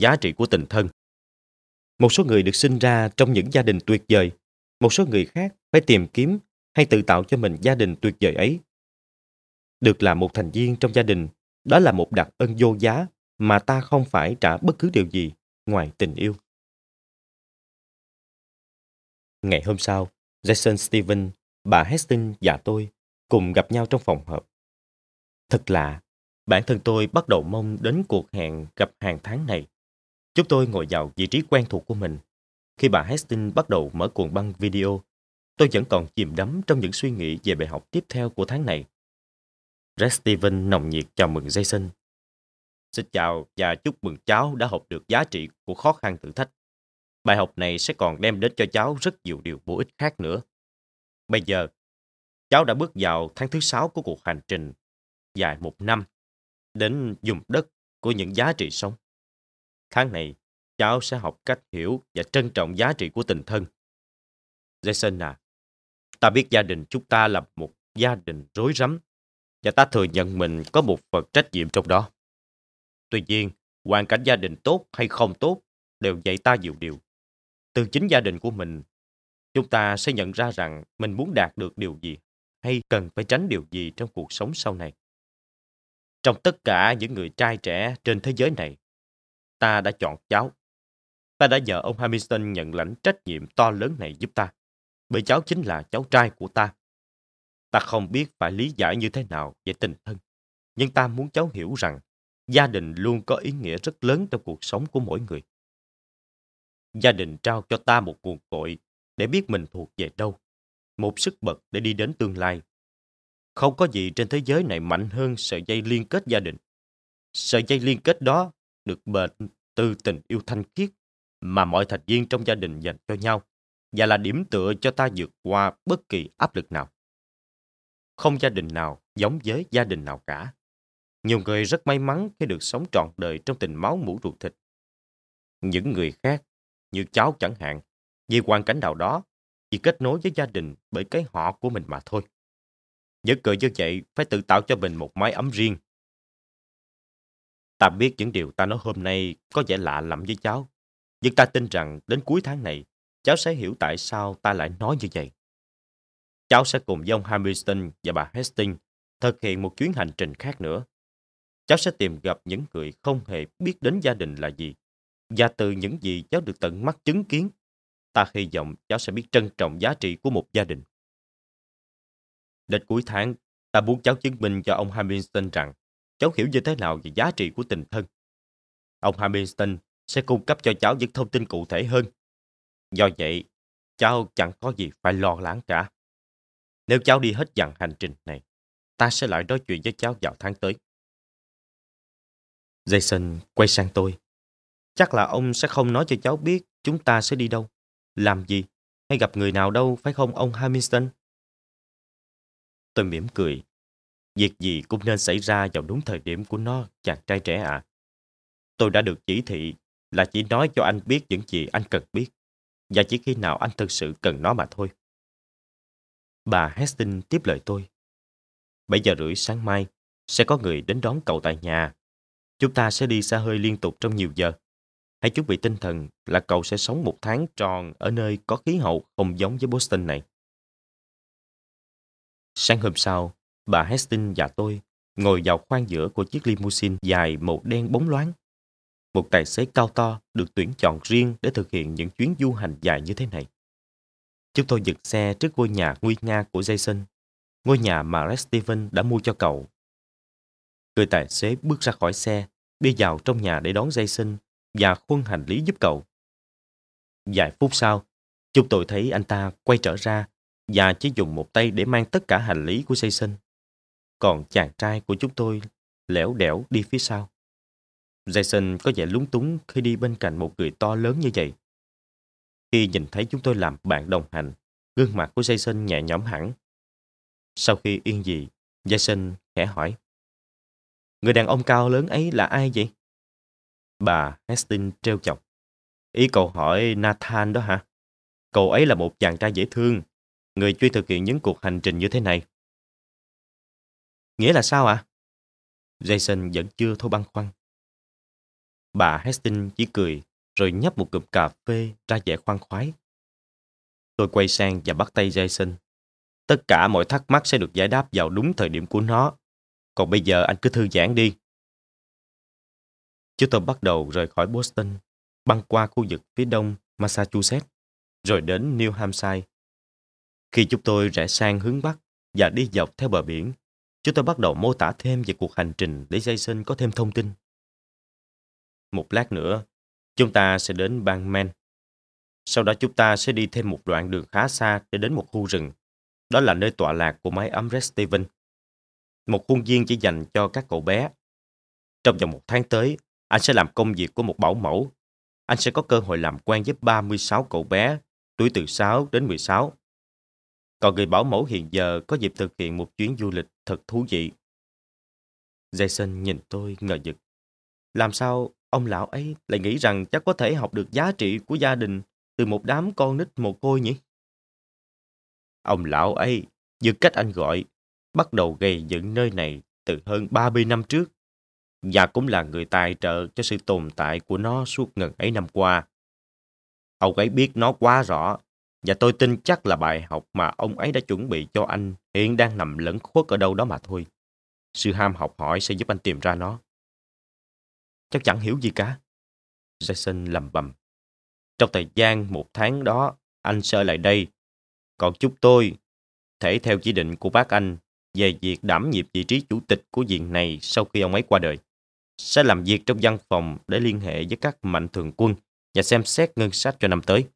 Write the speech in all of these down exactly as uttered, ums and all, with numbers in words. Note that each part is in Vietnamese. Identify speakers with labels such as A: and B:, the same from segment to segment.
A: giá trị của tình thân. Một số người được sinh ra trong những gia đình tuyệt vời, một số người khác phải tìm kiếm hay tự tạo cho mình gia đình tuyệt vời ấy. Được làm một thành viên trong gia đình, đó là một đặc ân vô giá mà ta không phải trả bất cứ điều gì ngoài tình yêu. Ngày hôm sau, Jason Stevens, bà Hastings và tôi cùng gặp nhau trong phòng họp. Thật lạ, bản thân tôi bắt đầu mong đến cuộc hẹn gặp hàng tháng này. Chúng tôi ngồi vào vị trí quen thuộc của mình. Khi bà Hastings bắt đầu mở cuộn băng video, tôi vẫn còn chìm đắm trong những suy nghĩ về bài học tiếp theo của tháng này. Rex Stevens nồng nhiệt chào mừng Jason. Xin chào và chúc mừng cháu đã học được giá trị của khó khăn thử thách. Bài học này sẽ còn đem đến cho cháu rất nhiều điều bổ ích khác nữa. Bây giờ, cháu đã bước vào tháng thứ sáu của cuộc hành trình dài một năm đến vùng đất của những giá trị sống. Tháng này, cháu sẽ học cách hiểu và trân trọng giá trị của tình thân. Jason à, ta biết gia đình chúng ta là một gia đình rối rắm và ta thừa nhận mình có một phần trách nhiệm trong đó. Tuy nhiên, hoàn cảnh gia đình tốt hay không tốt đều dạy ta nhiều điều. Từ chính gia đình của mình, chúng ta sẽ nhận ra rằng mình muốn đạt được điều gì hay cần phải tránh điều gì trong cuộc sống sau này. Trong tất cả những người trai trẻ trên thế giới này, ta đã chọn cháu. Ta đã nhờ ông Hamilton nhận lãnh trách nhiệm to lớn này giúp ta, bởi cháu chính là cháu trai của ta. Ta không biết phải lý giải như thế nào về tình thân, nhưng ta muốn cháu hiểu rằng gia đình luôn có ý nghĩa rất lớn trong cuộc sống của mỗi người. Gia đình trao cho ta một nguồn cội để biết mình thuộc về đâu, một sức bật để đi đến tương lai. Không có gì trên thế giới này mạnh hơn sợi dây liên kết gia đình. Sợi dây liên kết đó được bền từ tình yêu thanh khiết mà mọi thành viên trong gia đình dành cho nhau và là điểm tựa cho ta vượt qua bất kỳ áp lực nào. Không gia đình nào giống với gia đình nào cả. Nhiều người rất may mắn khi được sống trọn đời trong tình máu mủ ruột thịt. Những người khác, như cháu chẳng hạn, vì hoàn cảnh nào đó, chỉ kết nối với gia đình bởi cái họ của mình mà thôi. Những người như vậy phải tự tạo cho mình một mái ấm riêng. Ta biết những điều ta nói hôm nay có vẻ lạ lẫm với cháu, nhưng ta tin rằng đến cuối tháng này, cháu sẽ hiểu tại sao ta lại nói như vậy. Cháu sẽ cùng với ông Hamilton và bà Hastings thực hiện một chuyến hành trình khác nữa. Cháu sẽ tìm gặp những người không hề biết đến gia đình là gì, và từ những gì cháu được tận mắt chứng kiến, ta hy vọng cháu sẽ biết trân trọng giá trị của một gia đình. Đến cuối tháng, ta muốn cháu chứng minh cho ông Hamilton rằng cháu hiểu như thế nào về giá trị của tình thân. Ông Hamilton sẽ cung cấp cho cháu những thông tin cụ thể hơn. Do vậy, cháu chẳng có gì phải lo lắng cả. Nếu cháu đi hết dặn hành trình này, ta sẽ lại nói chuyện với cháu vào tháng tới. Jason quay sang tôi. Chắc là ông sẽ không nói cho cháu biết chúng ta sẽ đi đâu, làm gì, hay gặp người nào đâu, phải không ông Hamilton? Tôi mỉm cười. Việc gì cũng nên xảy ra vào đúng thời điểm của nó, chàng trai trẻ ạ. À. Tôi đã được chỉ thị là chỉ nói cho anh biết những gì anh cần biết, và chỉ khi nào anh thực sự cần nó mà thôi. Bà Hastings tiếp lời tôi. Bảy giờ rưỡi sáng mai, sẽ có người đến đón cậu tại nhà. Chúng ta sẽ đi xa hơi liên tục trong nhiều giờ. Hãy chuẩn bị tinh thần là cậu sẽ sống một tháng tròn ở nơi có khí hậu không giống với Boston này. Sáng hôm sau, bà Hastings và tôi ngồi vào khoang giữa của chiếc limousine dài màu đen bóng loáng. Một tài xế cao to được tuyển chọn riêng để thực hiện những chuyến du hành dài như thế này. Chúng tôi dừng xe trước ngôi nhà nguy nga của Jason, ngôi nhà mà Rex Stevens đã mua cho cậu. Người tài xế bước ra khỏi xe, đi vào trong nhà để đón Jason và khuân hành lý giúp cậu. Vài phút sau, chúng tôi thấy anh ta quay trở ra và chỉ dùng một tay để mang tất cả hành lý của Jason. Còn chàng trai của chúng tôi lẻo đẻo đi phía sau. Jason có vẻ lúng túng khi đi bên cạnh một người to lớn như vậy. Khi nhìn thấy chúng tôi làm bạn đồng hành, gương mặt của Jason nhẹ nhõm hẳn. Sau khi yên vị, Jason khẽ hỏi. Người đàn ông cao lớn ấy là ai vậy? Bà Hastings trêu chọc. Ý cậu hỏi Nathan đó hả? Cậu ấy là một chàng trai dễ thương, người chuyên thực hiện những cuộc hành trình như thế này. Nghĩa là sao ạ? À? Jason vẫn chưa thôi băn khoăn. Bà Hastings chỉ cười rồi nhấp một cụm cà phê ra vẻ khoan khoái. Tôi quay sang và bắt tay Jason. Tất cả mọi thắc mắc sẽ được giải đáp vào đúng thời điểm của nó. Còn bây giờ anh cứ thư giãn đi. Chúng tôi bắt đầu rời khỏi Boston, băng qua khu vực phía đông Massachusetts, rồi đến New Hampshire. Khi chúng tôi rẽ sang hướng Bắc và đi dọc theo bờ biển, chúng tôi bắt đầu mô tả thêm về cuộc hành trình để Jason có thêm thông tin. Một lát nữa, chúng ta sẽ đến bang Maine. Sau đó chúng ta sẽ đi thêm một đoạn đường khá xa để đến một khu rừng. Đó là nơi tọa lạc của mái ấm Red Stevens. Một khuôn viên chỉ dành cho các cậu bé. Trong vòng một tháng tới, anh sẽ làm công việc của một bảo mẫu. Anh sẽ có cơ hội làm quen với ba mươi sáu cậu bé, tuổi từ sáu đến mười sáu. Còn người bảo mẫu hiện giờ có dịp thực hiện một chuyến du lịch thật thú vị. Jason nhìn tôi ngờ vực. Làm sao ông lão ấy lại nghĩ rằng chắc có thể học được giá trị của gia đình từ một đám con nít mồ côi nhỉ? Ông lão ấy, như cách anh gọi, bắt đầu gây dựng nơi này từ hơn ba mươi năm trước và cũng là người tài trợ cho sự tồn tại của nó suốt ngần ấy năm qua. Ông ấy biết nó quá rõ và tôi tin chắc là bài học mà ông ấy đã chuẩn bị cho anh hiện đang nằm lẫn khuất ở đâu đó mà thôi. Sự ham học hỏi sẽ giúp anh tìm ra nó. Chắc chẳng hiểu gì cả. Jason lầm bầm. Trong thời gian một tháng đó, anh sẽ ở lại đây. Còn chúc tôi, thể theo chỉ định của bác anh về việc đảm nhiệm vị trí chủ tịch của viện này sau khi ông ấy qua đời, sẽ làm việc trong văn phòng để liên hệ với các mạnh thường quân và xem xét ngân sách cho năm tới.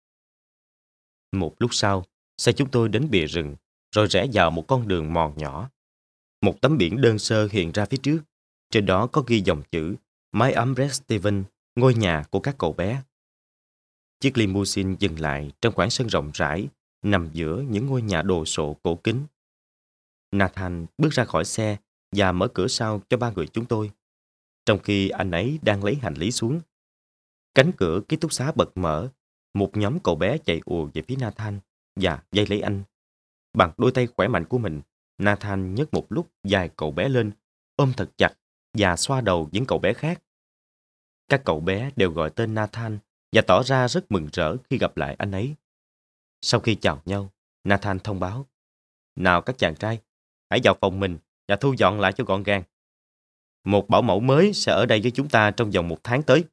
A: Một lúc sau, xe chúng tôi đến bìa rừng, rồi rẽ vào một con đường mòn nhỏ. Một tấm biển đơn sơ hiện ra phía trước. Trên đó có ghi dòng chữ mái ấm Red Stevens, ngôi nhà của các cậu bé. Chiếc limousine dừng lại trong khoảng sân rộng rãi, nằm giữa những ngôi nhà đồ sộ cổ kính. Nathan bước ra khỏi xe và mở cửa sau cho ba người chúng tôi. Trong khi anh ấy đang lấy hành lý xuống, cánh cửa ký túc xá bật mở. Một nhóm cậu bé chạy ùa về phía Nathan và vây lấy anh. Bằng đôi tay khỏe mạnh của mình, Nathan nhấc một lúc vài cậu bé lên, ôm thật chặt và xoa đầu những cậu bé khác. Các cậu bé đều gọi tên Nathan và tỏ ra rất mừng rỡ khi gặp lại anh ấy. Sau khi chào nhau, Nathan thông báo: Nào các chàng trai, hãy vào phòng mình và thu dọn lại cho gọn gàng. Một bảo mẫu mới sẽ ở đây với chúng ta trong vòng một tháng tới.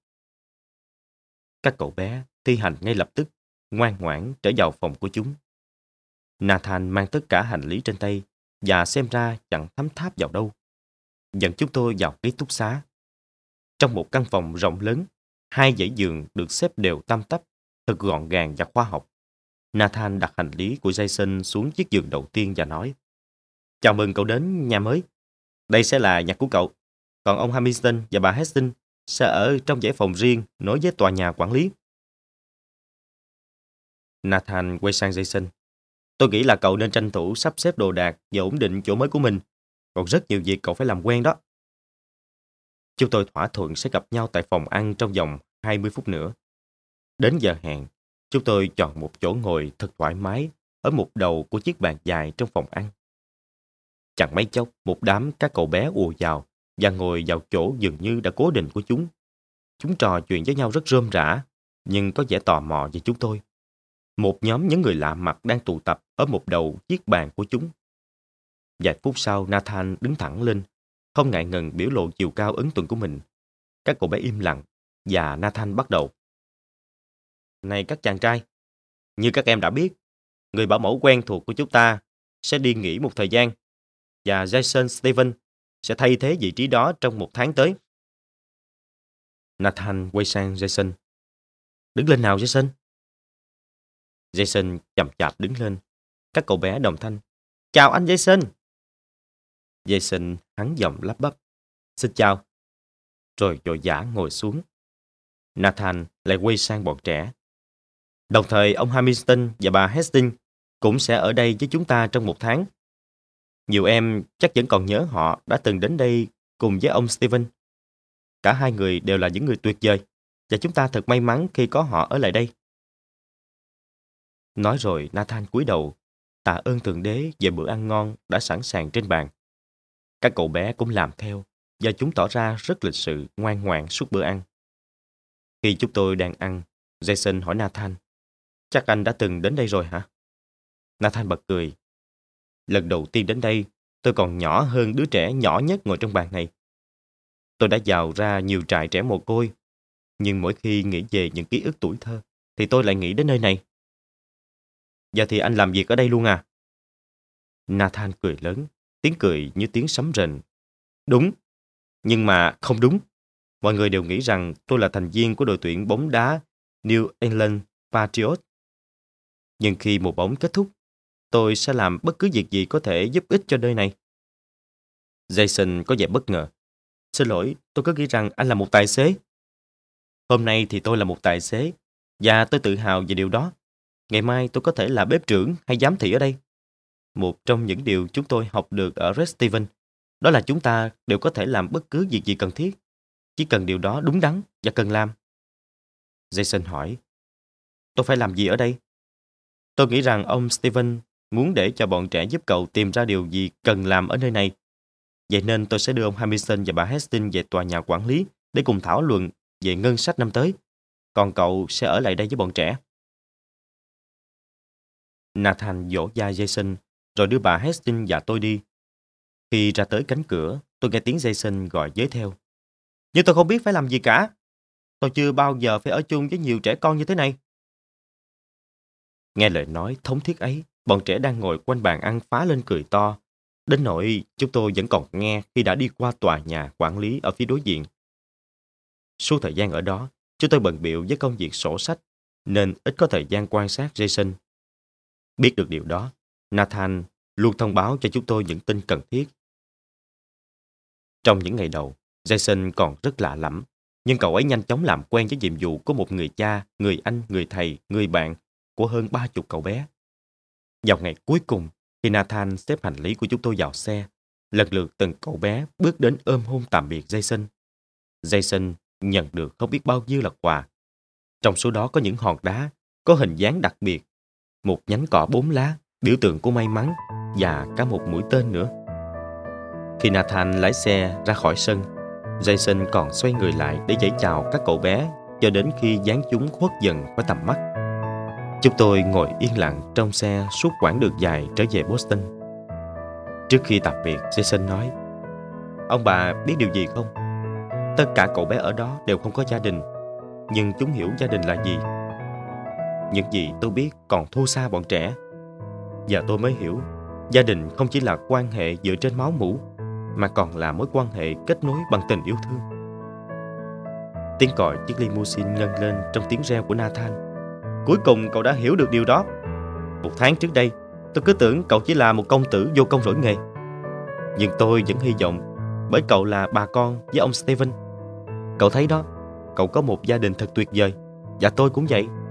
A: Các cậu bé thi hành ngay lập tức, ngoan ngoãn trở vào phòng của chúng. Nathan mang tất cả hành lý trên tay và xem ra chẳng thấm tháp vào đâu. Dẫn chúng tôi vào ký túc xá. Trong một căn phòng rộng lớn, hai dãy giường được xếp đều tăm tắp, thật gọn gàng và khoa học. Nathan đặt hành lý của Jason xuống chiếc giường đầu tiên và nói: Chào mừng cậu đến nhà mới. Đây sẽ là nhà của cậu. Còn ông Hamilton và bà Hastings sẽ ở trong dãy phòng riêng nối với tòa nhà quản lý. Nathan quay sang Jason. Tôi nghĩ là cậu nên tranh thủ sắp xếp đồ đạc và ổn định chỗ mới của mình. Còn rất nhiều việc cậu phải làm quen đó. Chúng tôi thỏa thuận sẽ gặp nhau tại phòng ăn trong vòng hai mươi phút nữa. Đến giờ hẹn, chúng tôi chọn một chỗ ngồi thật thoải mái ở một đầu của chiếc bàn dài trong phòng ăn. Chẳng mấy chốc, một đám các cậu bé ùa vào và ngồi vào chỗ dường như đã cố định của chúng. Chúng trò chuyện với nhau rất rôm rả, nhưng có vẻ tò mò về chúng tôi. Một nhóm những người lạ mặt đang tụ tập ở một đầu chiếc bàn của chúng. Vài phút sau, Nathan đứng thẳng lên, không ngại ngần biểu lộ chiều cao ấn tượng của mình. Các cậu bé im lặng và Nathan bắt đầu. Này các chàng trai, như các em đã biết, người bảo mẫu quen thuộc của chúng ta sẽ đi nghỉ một thời gian và Jason Stevens sẽ thay thế vị trí đó trong một tháng tới. Nathan quay sang Jason. Đứng lên nào Jason. Jason chậm chạp đứng lên. Các cậu bé đồng thanh. Chào anh Jason. Jason hắn giọng lắp bắp. Xin chào. Rồi vội vã ngồi xuống. Nathan lại quay sang bọn trẻ. Đồng thời ông Hamilton và bà Hastings cũng sẽ ở đây với chúng ta trong một tháng. Nhiều em chắc vẫn còn nhớ họ đã từng đến đây cùng với ông Stephen. Cả hai người đều là những người tuyệt vời và chúng ta thật may mắn khi có họ ở lại đây. Nói rồi Nathan cúi đầu, tạ ơn Thượng Đế về bữa ăn ngon đã sẵn sàng trên bàn. Các cậu bé cũng làm theo và chúng tỏ ra rất lịch sự, ngoan ngoãn suốt bữa ăn. Khi chúng tôi đang ăn, Jason hỏi Nathan, chắc anh đã từng đến đây rồi hả? Nathan bật cười. Lần đầu tiên đến đây, tôi còn nhỏ hơn đứa trẻ nhỏ nhất ngồi trong bàn này. Tôi đã vào ra nhiều trại trẻ mồ côi, nhưng mỗi khi nghĩ về những ký ức tuổi thơ, thì tôi lại nghĩ đến nơi này. Giờ thì anh làm việc ở đây luôn à? Nathan cười lớn, tiếng cười như tiếng sấm rền. Đúng, nhưng mà không đúng. Mọi người đều nghĩ rằng tôi là thành viên của đội tuyển bóng đá New England Patriots. Nhưng khi mùa bóng kết thúc, tôi sẽ làm bất cứ việc gì có thể giúp ích cho nơi này. Jason có vẻ bất ngờ. Xin lỗi, tôi cứ nghĩ rằng anh là một tài xế. Hôm nay thì tôi là một tài xế, và tôi tự hào về điều đó. Ngày mai tôi có thể là bếp trưởng hay giám thị ở đây. Một trong những điều chúng tôi học được ở Red Stevens, đó là chúng ta đều có thể làm bất cứ việc gì cần thiết. Chỉ cần điều đó đúng đắn và cần làm. Jason hỏi, tôi phải làm gì ở đây? Tôi nghĩ rằng ông Steven muốn để cho bọn trẻ giúp cậu tìm ra điều gì cần làm ở nơi này. Vậy nên tôi sẽ đưa ông Hamilton và bà Hastings về tòa nhà quản lý để cùng thảo luận về ngân sách năm tới. Còn cậu sẽ ở lại đây với bọn trẻ. Nathan vỗ vai Jason rồi đưa bà Hastings và tôi đi. Khi ra tới cánh cửa, tôi nghe tiếng Jason gọi giới theo. Nhưng tôi không biết phải làm gì cả. Tôi chưa bao giờ phải ở chung với nhiều trẻ con như thế này. Nghe lời nói thống thiết ấy, bọn trẻ đang ngồi quanh bàn ăn phá lên cười to. Đến nỗi chúng tôi vẫn còn nghe khi đã đi qua tòa nhà quản lý ở phía đối diện. Suốt thời gian ở đó, chúng tôi bận bịu với công việc sổ sách, nên ít có thời gian quan sát Jason. Biết được điều đó, Nathan luôn thông báo cho chúng tôi những tin cần thiết. Trong những ngày đầu, Jason còn rất lạ lẫm, nhưng cậu ấy nhanh chóng làm quen với nhiệm vụ của một người cha, người anh, người thầy, người bạn của hơn ba chục cậu bé. Vào ngày cuối cùng, khi Nathan xếp hành lý của chúng tôi vào xe, lần lượt từng cậu bé bước đến ôm hôn tạm biệt Jason. Jason nhận được không biết bao nhiêu là quà. Trong số đó có những hòn đá, có hình dáng đặc biệt, một nhánh cỏ bốn lá, biểu tượng của may mắn, và cả một mũi tên nữa. Khi Nathan lái xe ra khỏi sân, Jason còn xoay người lại để vẫy chào các cậu bé cho đến khi dáng chúng khuất dần khỏi tầm mắt. Chúng tôi ngồi yên lặng trong xe suốt quãng đường dài trở về Boston. Trước khi tạm biệt, Jason nói, ông bà biết điều gì không? Tất cả cậu bé ở đó đều không có gia đình, nhưng chúng hiểu gia đình là gì. Những gì tôi biết còn thua xa bọn trẻ. Giờ tôi mới hiểu, gia đình không chỉ là quan hệ dựa trên máu mủ, mà còn là mối quan hệ kết nối bằng tình yêu thương. Tiếng còi chiếc limousine ngân lên trong tiếng reo của Nathan. Cuối cùng cậu đã hiểu được điều đó. Một tháng trước đây, tôi cứ tưởng cậu chỉ là một công tử vô công rỗi nghề. Nhưng tôi vẫn hy vọng, bởi cậu là bà con với ông Steven. Cậu thấy đó, cậu có một gia đình thật tuyệt vời, và tôi cũng vậy.